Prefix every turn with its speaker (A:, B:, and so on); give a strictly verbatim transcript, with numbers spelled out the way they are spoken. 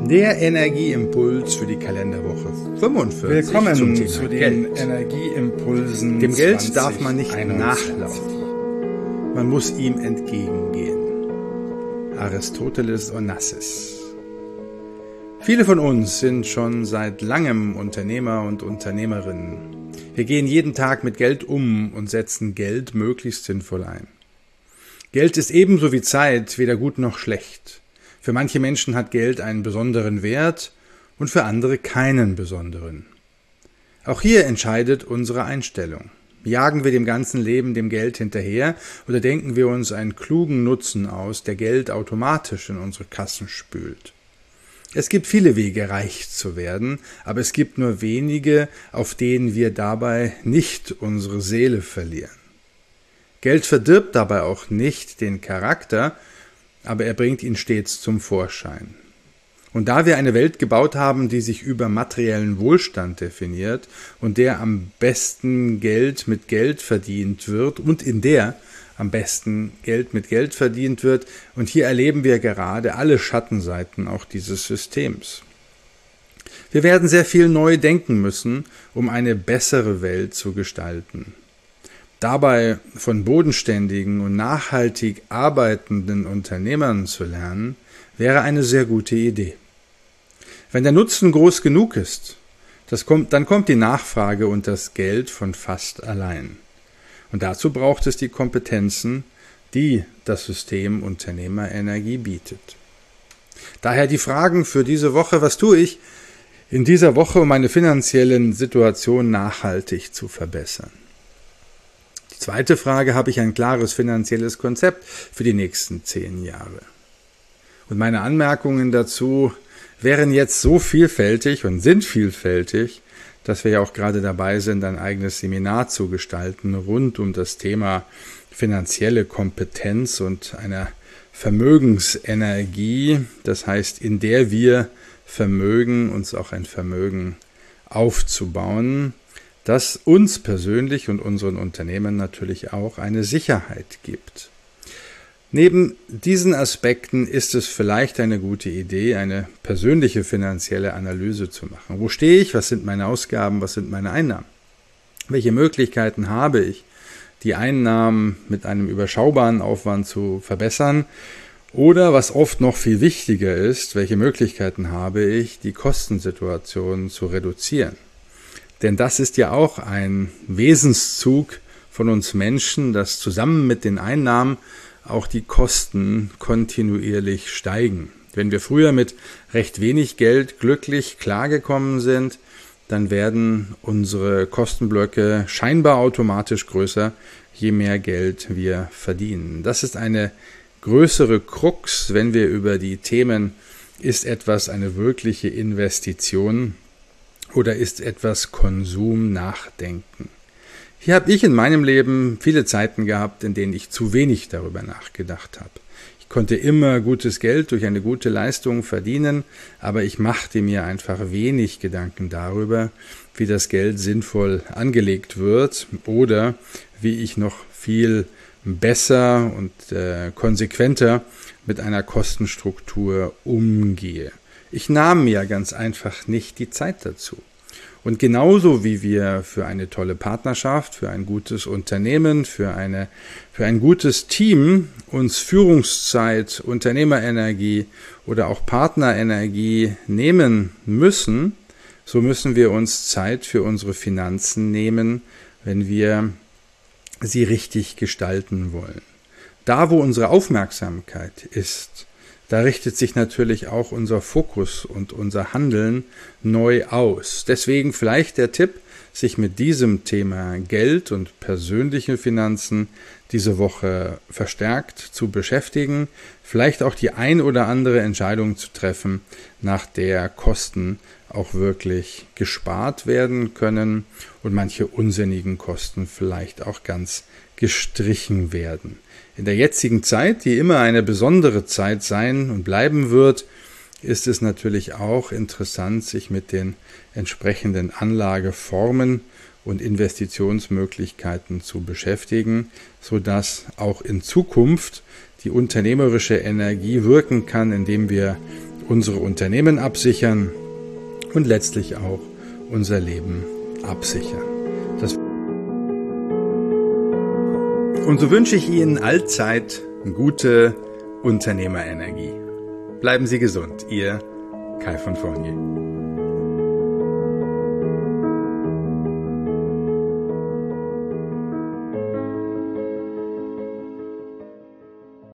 A: Der Energieimpuls für die Kalenderwoche fünfundvierzig.
B: Willkommen
A: zum Thema
B: zu den
A: Geld.
B: Energieimpulsen.
A: Dem Geld
B: zwanzig
A: darf man nicht
B: einundzwanzig.
A: nachlaufen. Man muss ihm entgegengehen. Aristoteles Onassis. Viele von uns sind schon seit langem Unternehmer und Unternehmerinnen. Wir gehen jeden Tag mit Geld um und setzen Geld möglichst sinnvoll ein. Geld ist ebenso wie Zeit weder gut noch schlecht. Für manche Menschen hat Geld einen besonderen Wert und für andere keinen besonderen. Auch hier entscheidet unsere Einstellung. Jagen wir dem ganzen Leben dem Geld hinterher oder denken wir uns einen klugen Nutzen aus, der Geld automatisch in unsere Kassen spült? Es gibt viele Wege, reich zu werden, aber es gibt nur wenige, auf denen wir dabei nicht unsere Seele verlieren. Geld verdirbt dabei auch nicht den Charakter, aber er bringt ihn stets zum Vorschein. Und da wir eine Welt gebaut haben, die sich über materiellen Wohlstand definiert und der am besten Geld mit Geld verdient wird und in der am besten Geld mit Geld verdient wird, und hier erleben wir gerade alle Schattenseiten auch dieses Systems. Wir werden sehr viel neu denken müssen, um eine bessere Welt zu gestalten. Dabei von bodenständigen und nachhaltig arbeitenden Unternehmern zu lernen, wäre eine sehr gute Idee. Wenn der Nutzen groß genug ist, das kommt, dann kommt die Nachfrage und das Geld von fast allein. Und dazu braucht es die Kompetenzen, die das System Unternehmerenergie bietet. Daher die Fragen für diese Woche: Was tue ich in dieser Woche, um meine finanzielle Situation nachhaltig zu verbessern? Die zweite Frage: Habe ich ein klares finanzielles Konzept für die nächsten zehn Jahre? Und meine Anmerkungen dazu wären jetzt so vielfältig und sind vielfältig, dass wir ja auch gerade dabei sind, ein eigenes Seminar zu gestalten rund um das Thema finanzielle Kompetenz und einer Vermögensenergie, das heißt, in der wir vermögen, uns auch ein Vermögen aufzubauen, das uns persönlich und unseren Unternehmen natürlich auch eine Sicherheit gibt. Neben diesen Aspekten ist es vielleicht eine gute Idee, eine persönliche finanzielle Analyse zu machen. Wo stehe ich? Was sind meine Ausgaben? Was sind meine Einnahmen? Welche Möglichkeiten habe ich, die Einnahmen mit einem überschaubaren Aufwand zu verbessern? Oder, was oft noch viel wichtiger ist, welche Möglichkeiten habe ich, die Kostensituation zu reduzieren? Denn das ist ja auch ein Wesenszug von uns Menschen, dass zusammen mit den Einnahmen auch die Kosten kontinuierlich steigen. Wenn wir früher mit recht wenig Geld glücklich klargekommen sind, dann werden unsere Kostenblöcke scheinbar automatisch größer, je mehr Geld wir verdienen. Das ist eine größere Krux, wenn wir über die Themen: Ist etwas eine wirkliche Investition oder ist etwas Konsum nachdenken? Hier habe ich in meinem Leben viele Zeiten gehabt, in denen ich zu wenig darüber nachgedacht habe. Ich konnte immer gutes Geld durch eine gute Leistung verdienen, aber ich machte mir einfach wenig Gedanken darüber, wie das Geld sinnvoll angelegt wird oder wie ich noch viel besser und äh, konsequenter mit einer Kostenstruktur umgehe. Ich nahm mir ganz einfach nicht die Zeit dazu. Und genauso wie wir für eine tolle Partnerschaft, für ein gutes Unternehmen, für eine, für ein gutes Team uns Führungszeit, Unternehmerenergie oder auch Partnerenergie nehmen müssen, so müssen wir uns Zeit für unsere Finanzen nehmen, wenn wir sie richtig gestalten wollen. Da, wo unsere Aufmerksamkeit ist, da richtet sich natürlich auch unser Fokus und unser Handeln neu aus. Deswegen vielleicht der Tipp, sich mit diesem Thema Geld und persönliche Finanzen diese Woche verstärkt zu beschäftigen, vielleicht auch die ein oder andere Entscheidung zu treffen, nach der Kosten auch wirklich gespart werden können und manche unsinnigen Kosten vielleicht auch ganz gestrichen werden. In der jetzigen Zeit, die immer eine besondere Zeit sein und bleiben wird, ist es natürlich auch interessant, sich mit den entsprechenden Anlageformen und Investitionsmöglichkeiten zu beschäftigen, sodass auch in Zukunft die unternehmerische Energie wirken kann, indem wir unsere Unternehmen absichern und letztlich auch unser Leben absichern. Das und so wünsche ich Ihnen allzeit gute Unternehmerenergie. Bleiben Sie gesund, Ihr Kai von Fournier.